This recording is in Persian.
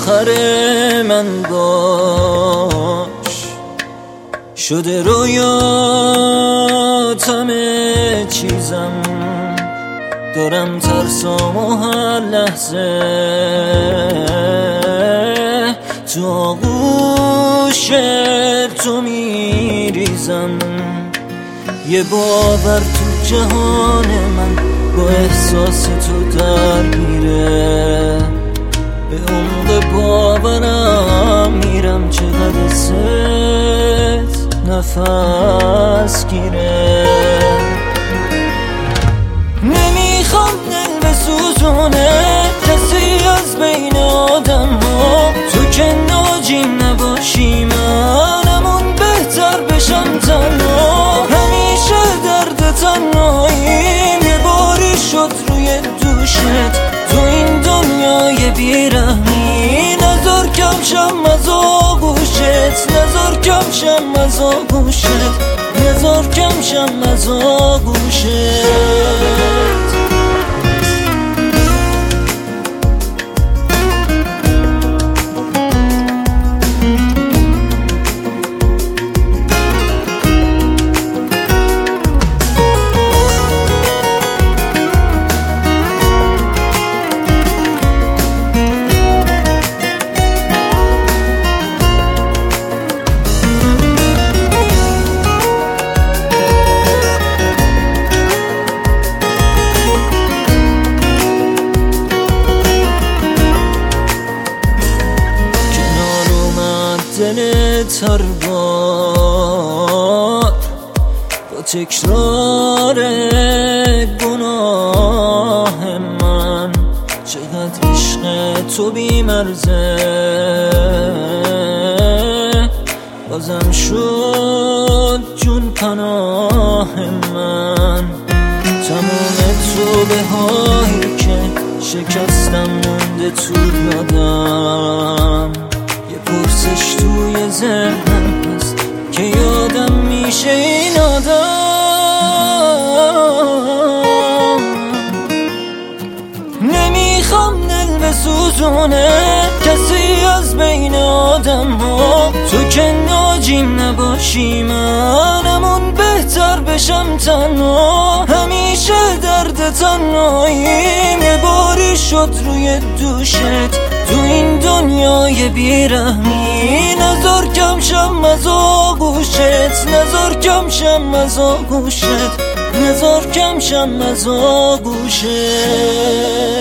آخر من باش. شده رویات همه چیزم، دارم ترسام و هر لحظه تو آغوش تو میریزم. یه باور تو جهان من با احساس تو درگیره، به عمق باورم میرم چقدر ست نفس گیره. نمیخوام دل بسوزونه کسی از بین آدم ها، تو که ناجیم نباشی منمون بهتر بشم تنها. همیشه درد تنهاییم یه باری شد روی دوشت، تو این دنیای بیرحمی نذار کم شم از آغوشت، نذار کم شم از آغوشت، نذار کم شم از آغوشت. دلت هر بار با تکرار گناه من، چقدر عشق تو بی‌مرزه بازم شد جون پناه من. تمام توبه هایی که شکستم مونده تو یادم، پرسش توی ذهنم هست که یادم میشه این آدم. نمیخوام دل بسوزونه کسی از بین آدم ها، تو که ناجیم نباشی منمون بهتر بشم تنها. همیشه درد تنهاییم یه باری شد روی دوشت، تو این دنیای بیرحمی نذار کم شم از آغوشت، نذار کم شم از آغوشت، نذار کم شم از آغوشت.